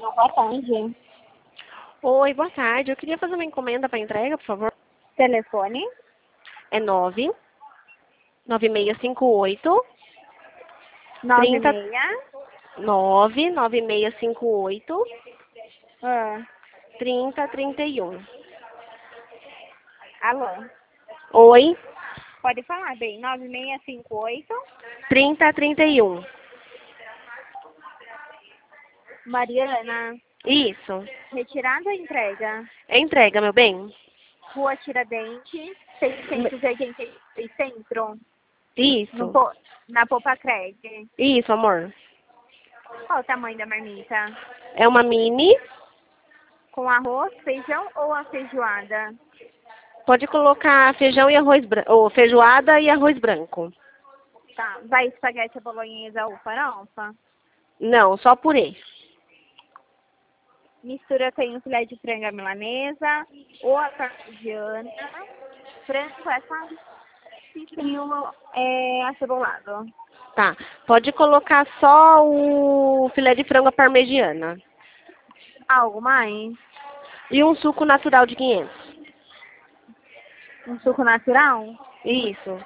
Boa tarde. Oi, boa tarde. Eu queria fazer uma encomenda para entrega, por favor. Telefone? É 9658 30 96. 99658 Ah, 3031. alô? Oi, Pode falar bem. 9658. 3031. Mariana. Isso. Retirada ou entrega? É entrega, meu bem? Rua Tiradentes, 686 Centro. No, Isso. na Popa Cred. Isso, amor. Qual o tamanho da marmita? É uma mini. Com arroz, feijão ou a feijoada? Pode colocar feijão e arroz branco, ou feijoada e arroz branco. Tá. Vai espaguete à bolonhesa ou farofa? Não, só purê. Mistura tem o filé de frango à milanesa ou a parmegiana. Frango é quase e o acebolado. Tá. Pode colocar só o filé de frango à parmegiana. Algo mais? E um suco natural de 500. Um suco natural? Isso.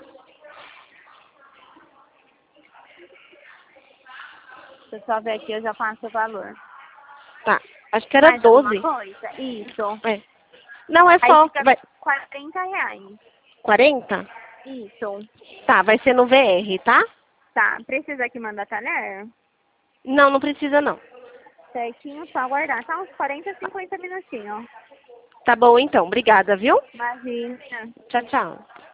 Se eu só ver aqui, eu já passo o valor. Tá. Acho que era Mais alguma 12. coisa? Isso. É. Não, é Aí só. fica Vai. R$ 40. 40? Isso. Tá, vai ser no VR, tá? Tá. Precisa que manda talher? Não, não precisa não. Certinho, só aguardar. Tá uns 40, 50 minutinhos. Tá bom então. Obrigada, viu? Imagina. Tchau, tchau.